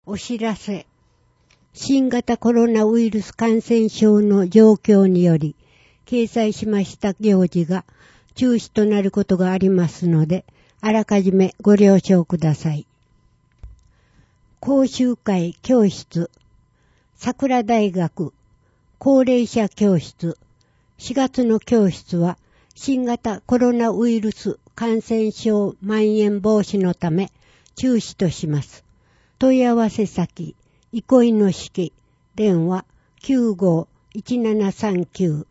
お知らせ。新型コロナウイルス感染症の状況により、掲載しました行事が中止となることがありますので、あらかじめご了承ください。講習会教室、桜大学、高齢者教室、4月の教室は、新型コロナウイルス感染症蔓延防止のため中止とします。問い合わせ先、憩いの式、電話 951-739